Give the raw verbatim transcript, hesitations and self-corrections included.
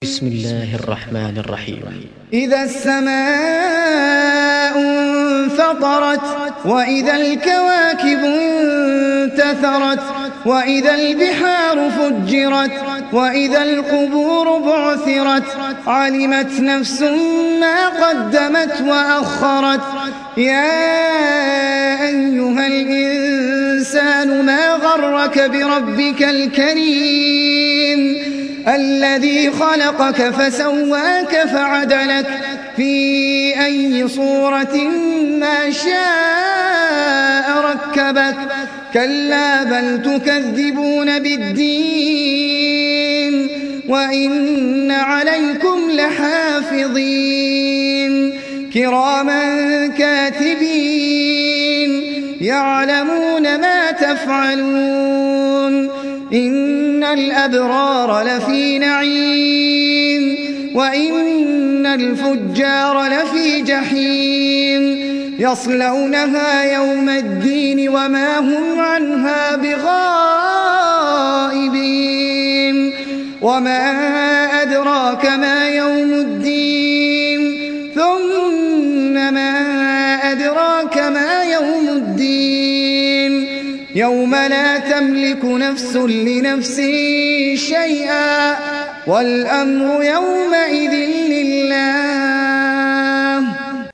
بسم الله الرحمن الرحيم. إذا السماء انفطرت وإذا الكواكب انتثرت وإذا البحار فجرت وإذا القبور بعثرت علمت نفس ما قدمت وأخرت. يا أيها الإنسان ما غرك بربك الكريم الذي خلقك فسواك فعدلك في أي صورة ما شاء ركبك. كلا بل تكذبون بالدين وإن عليكم لحافظين كراما كاتبين يعلمون ما تفعلون. إن الأبرار لفي نعيم وإن الفجار لفي جحيم يصلونها يوم الدين وما هم عنها بغائبين. وما أدراك ما يوم الدين ثم ما أدراك ما يوم الدين يوم لا تملك نفس لنفس شيئا والأمر يومئذ لله.